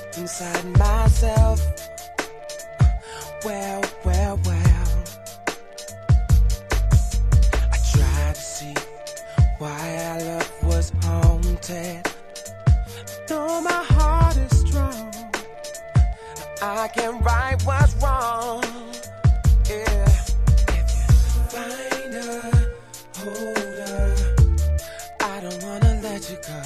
inside myself. Well, I tried to see why our love was haunted. Though my heart is strong, I can right what's wrong. Yeah. If you find her, hold her, I don't wanna let you go.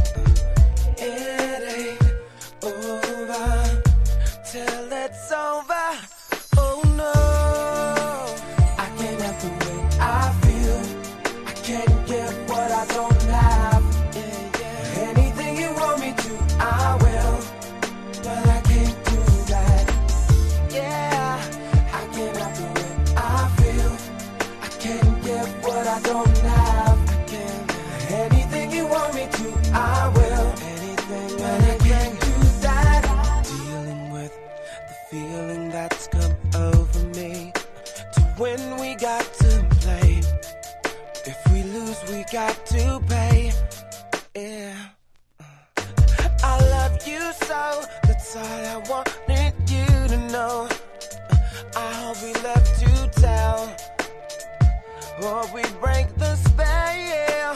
It ain't over till it's over. Oh no, I can't help the way I feel. I can't give what I don't have. Anything you want me to, I will, but I can't do that. Yeah, I can't help the way I feel. I can't give what I don't have. Anything you want me to, I will. Anything, but I can't do that. Dealing with the feeling that's come over me. To win, we got to play. If we lose, we got to pay. Yeah. I love you so, that's all I wanted you to know. I hope we love to tell, or we break the spell.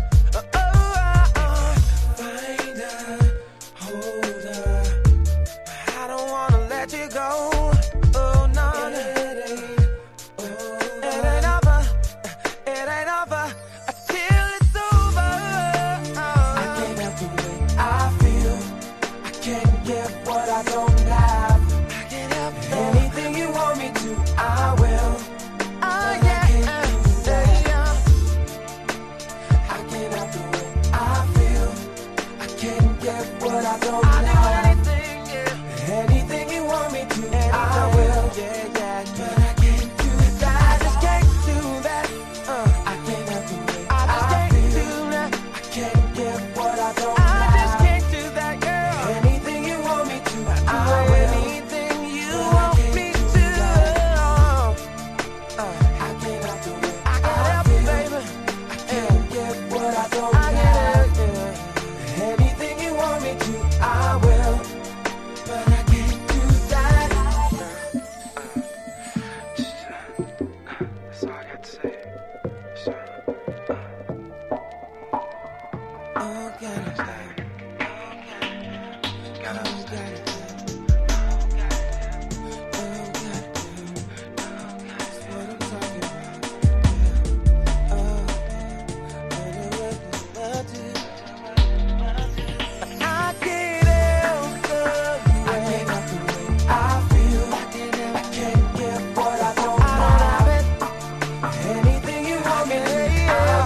Find her, hold her, I don't wanna let you go. Oh no, it ain't over, it ain't over until it's over. I can't help the way I feel. I can't give what I don't have. I can't help anything you want me to, I will. I can't do that. I can't help the way I feel. I can't give what I don't have. Anything, yeah. Anything you want me to, I will. Yeah. But I can't do that. I just can't do that. I can't help the way I can't feel. Do that. I can't give what I don't have. I just can't do that, girl. Anything you want me to, I will. Anything you want me to. I can't help the way I feel, baby. I can't give what I don't have. Anything you want me to, I will, but I can't do that. That's all I got to say. Oh, got it. Anything you want me to,